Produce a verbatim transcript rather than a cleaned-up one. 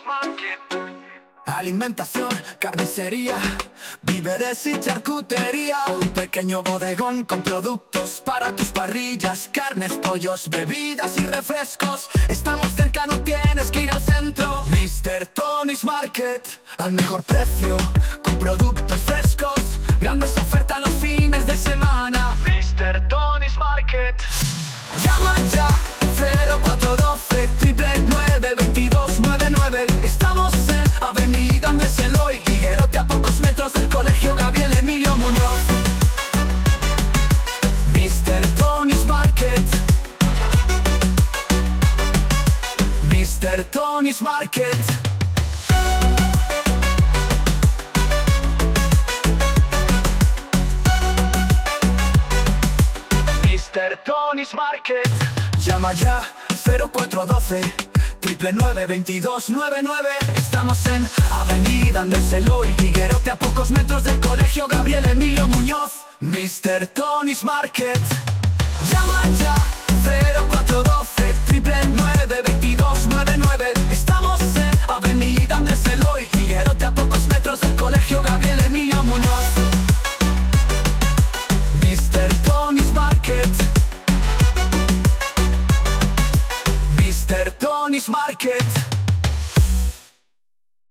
Market. Alimentación, carnicería, víveres y charcutería. Un pequeño bodegón con productos para tus parrillas, carnes, pollos, bebidas y refrescos. Estamos cerca, no tienes que ir al centro. mister Tony's Market, al mejor precio, con productos frescos. Grandes ofertas los fines de semana. mister Tony's Market. Llama ya, cero cuatro doce, triple nueve, veintidós noventa y nueve. Estamos en Avenida Meseloy, Higuerote, a pocos metros del Colegio Gabriel Emilio Muñoz. mister Tony's Market. mister Tony's Market. mister Tony's Market. Llama ya, cero cuatro doce, triple nueve, veintidós noventa y nueve. Estamos en Avenida Andeseloy, Higuerote, a pocos metros del Colegio Gabriel Emilio Muñoz. mister Tony's Market. Llama ya, cero cuatro doce, triple